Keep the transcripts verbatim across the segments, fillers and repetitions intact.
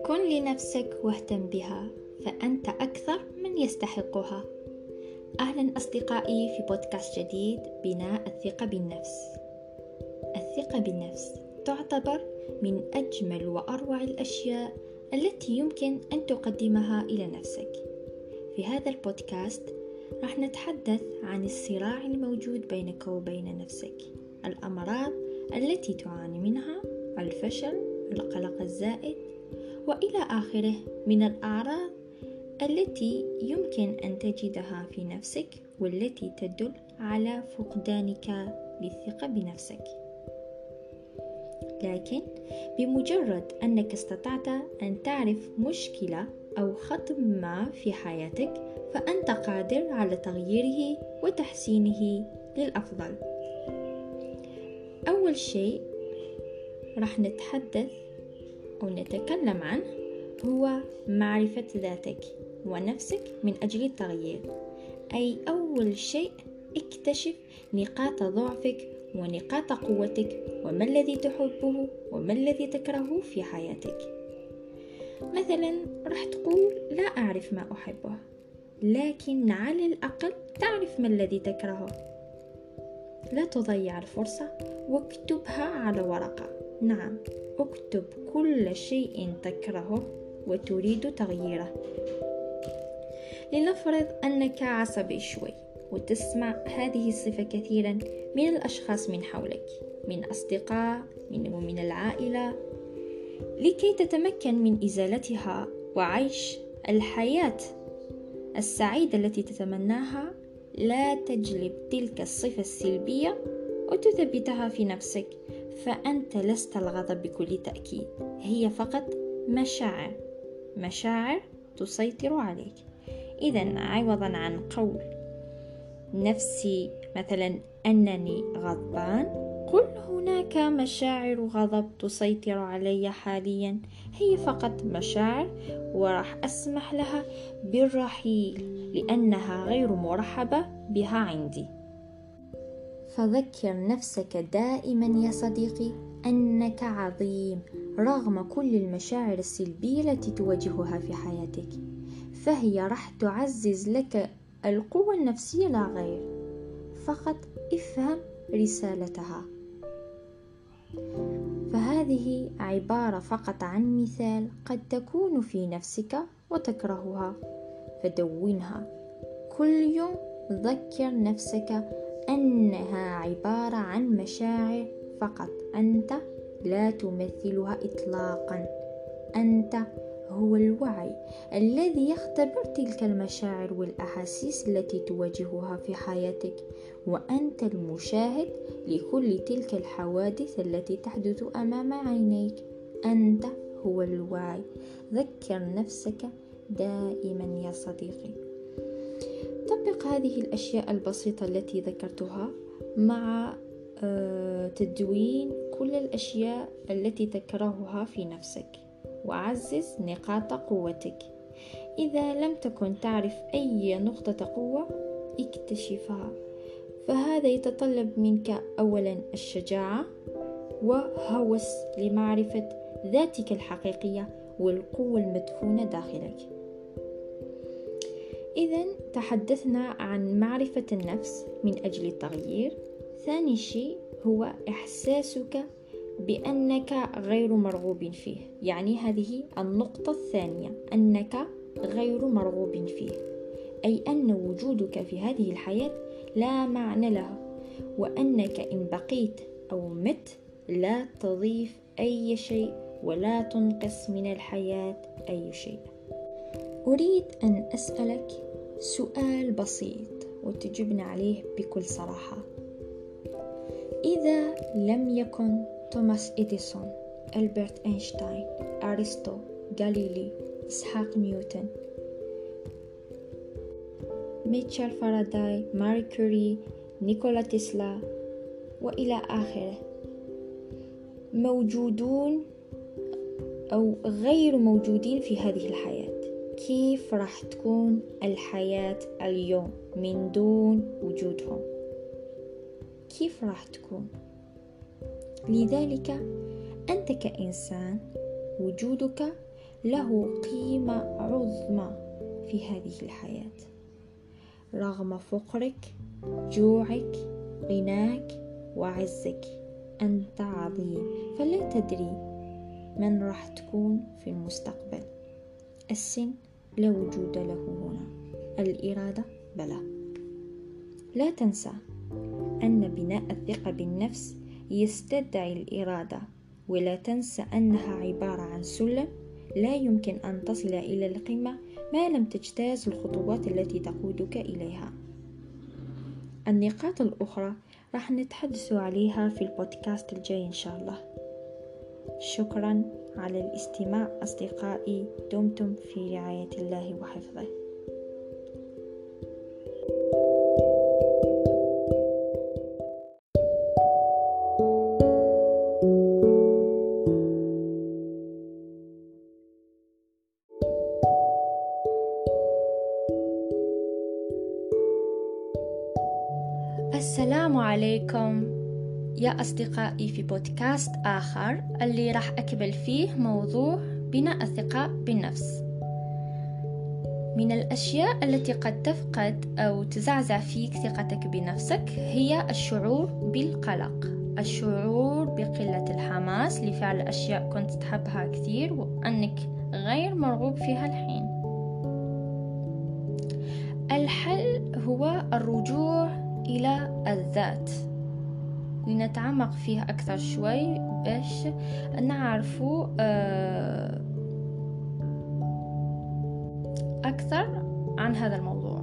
كن لنفسك واهتم بها، فأنت أكثر من يستحقها. أهلا أصدقائي في بودكاست جديد، بناء الثقة بالنفس. الثقة بالنفس تعتبر من أجمل وأروع الأشياء التي يمكن أن تقدمها إلى نفسك. في هذا البودكاست راح نتحدث عن الصراع الموجود بينك وبين نفسك، الأمراض التي تعاني منها، الفشل، القلق الزائد، وإلى آخره من الأعراض التي يمكن أن تجدها في نفسك والتي تدل على فقدانك للثقة بنفسك. لكن بمجرد أنك استطعت أن تعرف مشكلة أو خطأ ما في حياتك، فأنت قادر على تغييره وتحسينه للأفضل. أول شيء راح نتحدث أو نتكلم عنه هو معرفة ذاتك ونفسك من أجل التغيير. أي أول شيء اكتشف نقاط ضعفك ونقاط قوتك، وما الذي تحبه وما الذي تكرهه في حياتك. مثلا راح تقول لا أعرف ما أحبه، لكن على الأقل تعرف ما الذي تكرهه. لا تضيع الفرصة واكتبها على ورقة. نعم، اكتب كل شيء تكرهه وتريد تغييره. لنفرض أنك عصبي شوي وتسمع هذه الصفة كثيرا من الأشخاص من حولك، من أصدقاء من ومن العائلة. لكي تتمكن من إزالتها وعيش الحياة السعيدة التي تتمناها، لا تجلب تلك الصفة السلبية وتثبتها في نفسك، فأنت لست الغضب بكل تأكيد، هي فقط مشاعر مشاعر تسيطر عليك. إذن عوضا عن قول نفسي مثلا أنني غضبان، قل هناك مشاعر غضب تسيطر علي حاليا، هي فقط مشاعر وراح أسمح لها بالرحيل لأنها غير مرحبة بها عندي. فذكر نفسك دائما يا صديقي أنك عظيم رغم كل المشاعر السلبية التي تواجهها في حياتك، فهي راح تعزز لك القوة النفسية لا غير. فقط افهم رسالتها. فهذه عبارة فقط عن مثال قد تكون في نفسك وتكرهها، فدونها كل يوم. ذكر نفسك أنها عبارة عن مشاعر فقط، أنت لا تمثلها إطلاقا. أنت هو الوعي الذي يختبر تلك المشاعر والأحاسيس التي تواجهها في حياتك، وأنت المشاهد لكل تلك الحوادث التي تحدث أمام عينيك. أنت هو الوعي. ذكر نفسك دائما يا صديقي. طبق هذه الأشياء البسيطة التي ذكرتها مع تدوين كل الأشياء التي تكرهها في نفسك، وعزز نقاط قوتك. إذا لم تكن تعرف أي نقطة قوة اكتشفها، فهذا يتطلب منك أولا الشجاعة وهوس لمعرفة ذاتك الحقيقية والقوة المدفونة داخلك. إذن تحدثنا عن معرفة النفس من أجل التغيير. ثاني شيء هو إحساسك بأنك غير مرغوب فيه، يعني هذه النقطة الثانية، أنك غير مرغوب فيه، أي أن وجودك في هذه الحياة لا معنى له، وأنك إن بقيت أو مت لا تضيف أي شيء ولا تنقص من الحياة أي شيء. أريد أن أسألك سؤال بسيط وتجبني عليه بكل صراحة. إذا لم يكن توماس إديسون، ألبرت أينشتاين، أرسطو، غاليلي، إسحاق نيوتن، ميتشل فاراداي، ماري كوري، نيكولا تسلا وإلى آخره موجودون أو غير موجودين في هذه الحياة، كيف راح تكون الحياة اليوم من دون وجودهم؟ كيف راح تكون؟ لذلك أنت كإنسان وجودك له قيمة عظمى في هذه الحياة، رغم فقرك، جوعك، غناك وعزك. أنت عظيم، فلا تدري من راح تكون في المستقبل. السن لا وجود له هنا، الإرادة بلى. لا تنسى أن بناء الثقة بالنفس يستدعي الإرادة، ولا تنسى أنها عبارة عن سلم لا يمكن أن تصل إلى القمة ما لم تجتاز الخطوات التي تقودك إليها. النقاط الأخرى راح نتحدث عليها في البودكاست الجاي إن شاء الله. شكرا على الاستماع أصدقائي، دمتم في رعاية الله وحفظه. السلام عليكم يا أصدقائي في بودكاست آخر اللي راح أكمل فيه موضوع بناء الثقة بالنفس. من الأشياء التي قد تفقد أو تزعزع فيك ثقتك بنفسك هي الشعور بالقلق، الشعور بقلة الحماس لفعل أشياء كنت تحبها كثير وأنك غير مرغوب فيها الحين. الحل هو الرجوع إلى الذات، لنتعمق فيه أكثر شوي باش نعرفوا أكثر عن هذا الموضوع.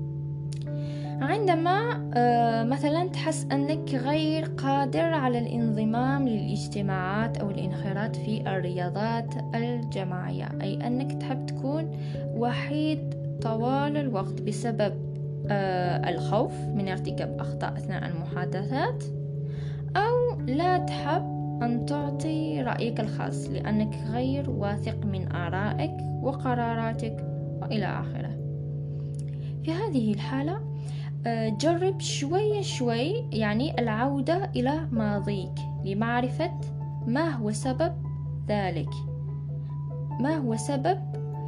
عندما مثلا تحس أنك غير قادر على الانضمام للاجتماعات أو الانخراط في الرياضات الجماعية، أي أنك تحب تكون وحيد طوال الوقت بسبب الخوف من ارتكاب أخطاء أثناء المحادثات، أو لا تحب أن تعطي رأيك الخاص لأنك غير واثق من آرائك وقراراتك وإلى آخره. في هذه الحالة جرب شوي شوي يعني العودة إلى ماضيك لمعرفة ما هو سبب ذلك، ما هو سبب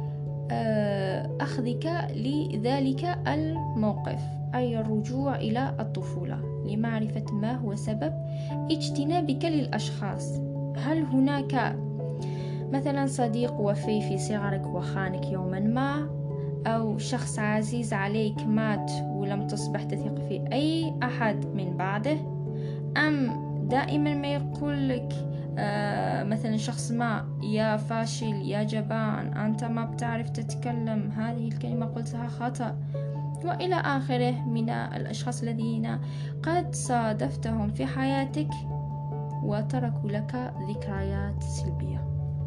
أخذك لذلك الموقف، أي الرجوع إلى الطفولة لمعرفة ما هو سبب اجتنابك للأشخاص. هل هناك مثلا صديق وفي في صغرك وخانك يوما ما، أو شخص عزيز عليك مات ولم تصبح تثق في أي أحد من بعده، أم دائما ما يقول لك آه مثلا شخص ما يا فاشل يا جبان أنت ما بتعرف تتكلم، هذه الكلمة قلتها خطأ، وإلى آخره من الأشخاص الذين قد صادفتهم في حياتك وتركوا لك ذكريات سلبية.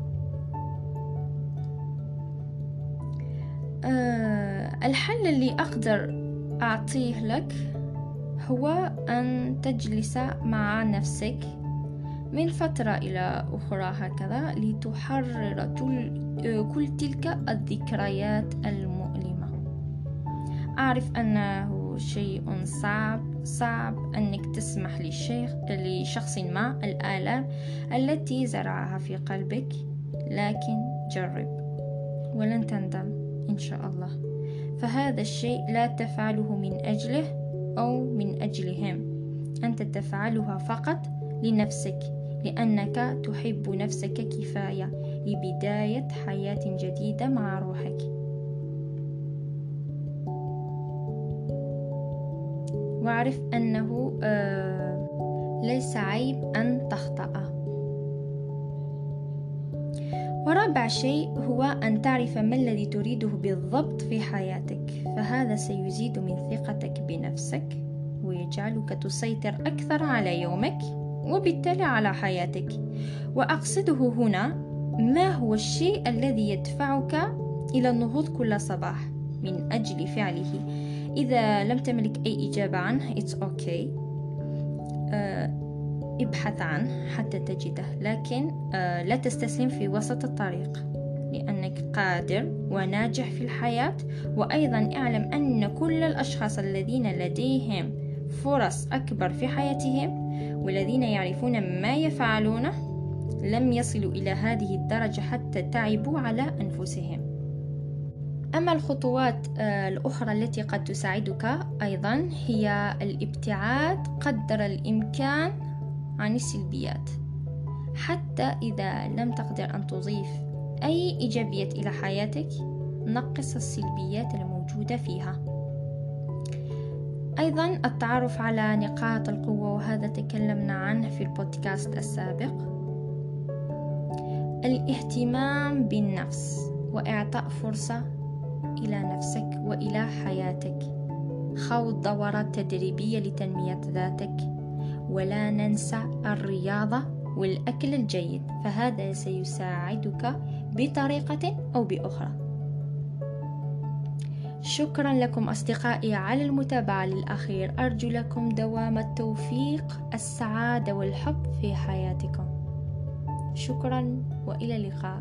أه الحل اللي أقدر أعطيه لك هو أن تجلس مع نفسك من فترة إلى أخرى هكذا لتحرر كل تلك الذكريات المؤلمة. أعرف أنه شيء صعب صعب أنك تسمح للشيخ لشخص ما الآلام التي زرعها في قلبك، لكن جرب ولن تندم إن شاء الله. فهذا الشيء لا تفعله من أجله أو من أجلهم، أنت تفعلها فقط لنفسك، لأنك تحب نفسك كفاية لبداية حياة جديدة مع روحك. واعرف أنه آه ليس عيب أن تخطأ. ورابع شيء هو أن تعرف ما الذي تريده بالضبط في حياتك، فهذا سيزيد من ثقتك بنفسك ويجعلك تسيطر أكثر على يومك وبالتالي على حياتك. وأقصده هنا ما هو الشيء الذي يدفعك إلى النهوض كل صباح من أجل فعله. إذا لم تملك أي إجابة عنه it's okay، أه ابحث عنه حتى تجده، لكن أه لا تستسلم في وسط الطريق، لأنك قادر وناجح في الحياة. وأيضا اعلم أن كل الأشخاص الذين لديهم فرص أكبر في حياتهم والذين يعرفون ما يفعلونه لم يصلوا إلى هذه الدرجة حتى تعبوا على أنفسهم. أما الخطوات الأخرى التي قد تساعدك أيضا هي الابتعاد قدر الإمكان عن السلبيات، حتى إذا لم تقدر أن تضيف أي إيجابيات إلى حياتك نقص السلبيات الموجودة فيها. أيضا التعرف على نقاط القوة، وهذا تكلمنا عنه في البودكاست السابق. الاهتمام بالنفس وإعطاء فرصة إلى نفسك وإلى حياتك، خوض دورات تدريبية لتنمية ذاتك، ولا ننسى الرياضة والأكل الجيد، فهذا سيساعدك بطريقة أو بأخرى. شكرا لكم أصدقائي على المتابعة للأخير، أرجو لكم دوام التوفيق، السعادة والحب في حياتكم. شكرا وإلى اللقاء.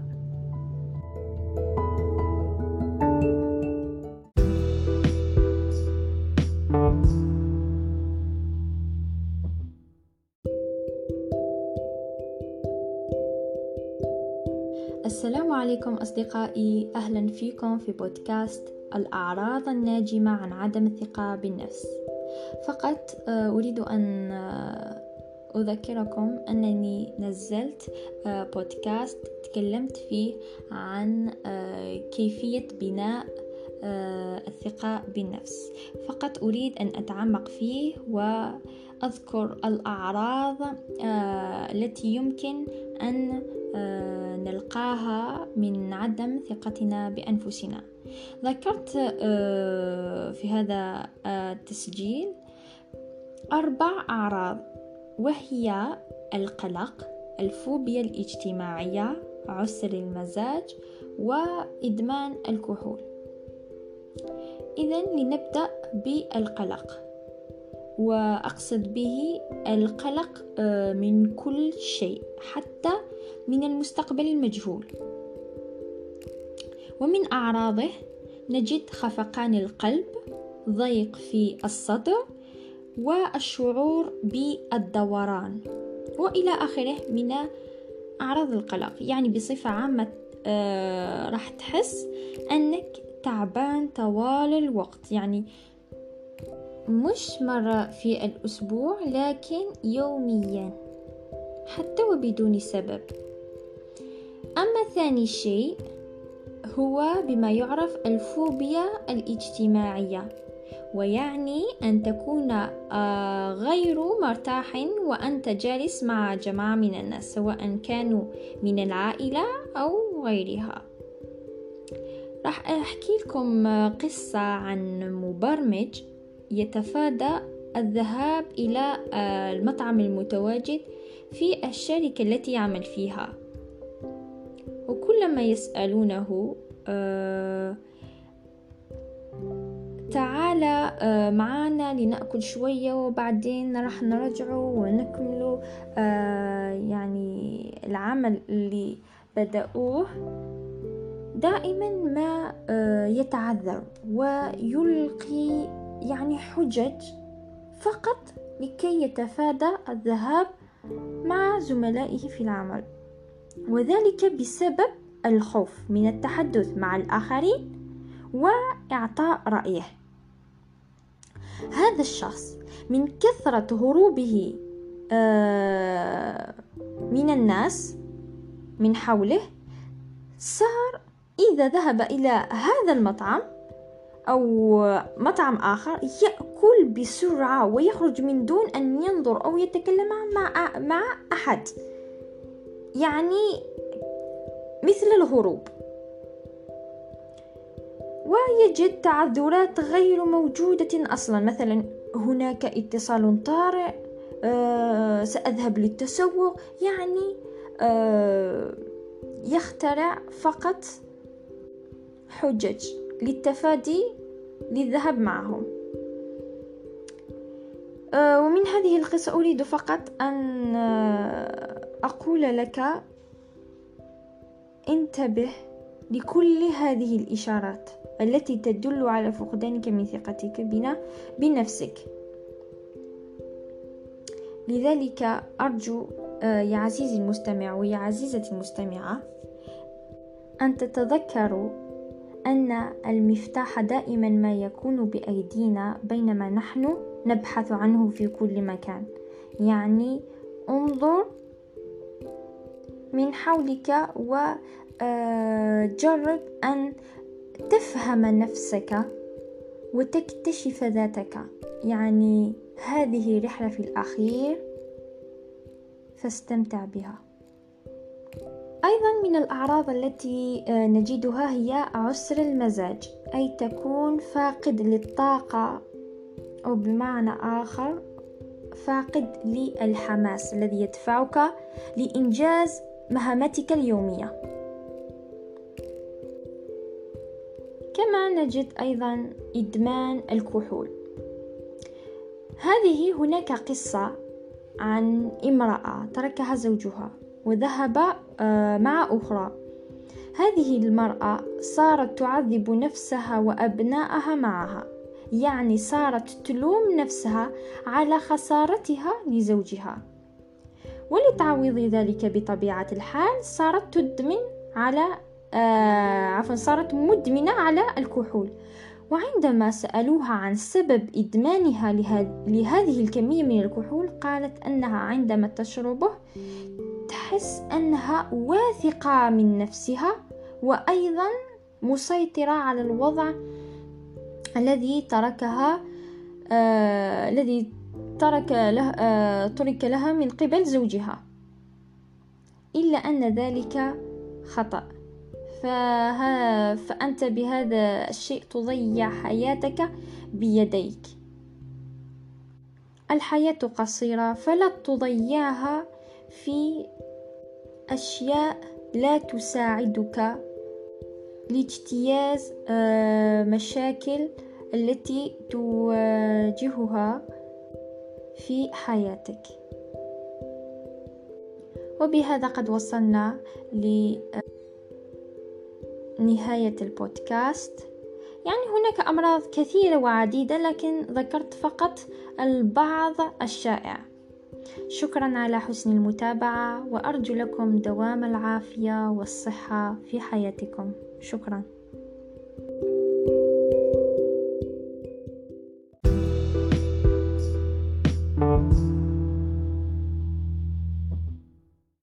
السلام عليكم أصدقائي، أهلا فيكم في بودكاست الأعراض الناجمة عن عدم الثقة بالنفس. فقط أريد أن أذكركم أنني نزلت بودكاست تكلمت فيه عن كيفية بناء الثقة بالنفس. فقط أريد أن أتعمق فيه وأذكر الأعراض التي يمكن أن نلقاها من عدم ثقتنا بأنفسنا. ذكرت في هذا التسجيل أربع أعراض، وهي القلق، الفوبيا الاجتماعية، عسر المزاج، وإدمان الكحول. إذن لنبدأ بالقلق، وأقصد به القلق من كل شيء، حتى من المستقبل المجهول. ومن أعراضه نجد خفقان القلب، ضيق في الصدر، والشعور بالدوران، وإلى آخره من أعراض القلق. يعني بصفة عامة آه راح تحس أنك تعبان طوال الوقت، يعني مش مرة في الأسبوع لكن يوميا حتى وبدون سبب. أما ثاني شيء هو بما يعرف الفوبيا الاجتماعية، ويعني أن تكون غير مرتاح وأنت جالس مع جماعة من الناس، سواء كانوا من العائلة أو غيرها. راح أحكي لكم قصة عن مبرمج يتفادى الذهاب إلى المطعم المتواجد في الشركة التي يعمل فيها، وكلما يسألونه آه تعالى آه معانا لنأكل شوية وبعدين راح نرجع ونكمل آه يعني العمل اللي بدأوه، دائما ما آه يتعذر ويلقي يعني حجج فقط لكي يتفادى الذهاب مع زملائه في العمل، وذلك بسبب الخوف من التحدث مع الآخرين وإعطاء رأيه. هذا الشخص من كثرة هروبه من الناس من حوله صار إذا ذهب إلى هذا المطعم أو مطعم آخر يأكل بسرعة ويخرج من دون أن ينظر أو يتكلم مع مع أحد، يعني مثل الهروب. ويجد تعذرات غير موجودة أصلا، مثلا هناك اتصال طارئ، آه سأذهب للتسوق، يعني آه يخترع فقط حجج للتفادي للذهاب معهم. آه ومن هذه القصة أريد فقط أن أقول لك انتبه لكل هذه الإشارات التي تدل على فقدانك من ثقتك بنفسك. لذلك أرجو يا عزيزي المستمع ويا عزيزتي المستمعة أن تتذكروا أن المفتاح دائما ما يكون بأيدينا بينما نحن نبحث عنه في كل مكان. يعني انظر من حولك وجرب أن تفهم نفسك وتكتشف ذاتك. يعني هذه رحلة في الأخير، فاستمتع بها. أيضا من الأعراض التي نجدها هي عسر المزاج، أي تكون فاقد للطاقة، أو بمعنى آخر فاقد للحماس الذي يدفعك لإنجاز مهامتك اليومية. كما نجد أيضا إدمان الكحول. هذه هناك قصة عن امرأة تركها زوجها وذهب مع أخرى. هذه المرأة صارت تعذب نفسها وأبنائها معها، يعني صارت تلوم نفسها على خسارتها لزوجها، ولتعويض ذلك بطبيعة الحال صارت تدمن على آه عفوا صارت مدمنة على الكحول. وعندما سألوها عن سبب إدمانها لهذه الكمية من الكحول، قالت أنها عندما تشربه تحس أنها واثقة من نفسها، وأيضا مسيطرة على الوضع الذي تركها آه الذي ترك له آه ترك لها من قبل زوجها. إلا أن ذلك خطأ، فها فأنت بهذا الشيء تضيع حياتك بيديك. الحياة قصيرة، فلا تضيعها في أشياء لا تساعدك لاجتياز مشاكل التي تواجهها في حياتك. وبهذا قد وصلنا لنهاية البودكاست. يعني هناك أمراض كثيرة وعديدة، لكن ذكرت فقط البعض الشائع. شكرا على حسن المتابعة، وأرجو لكم دوام العافية والصحة في حياتكم. شكرا.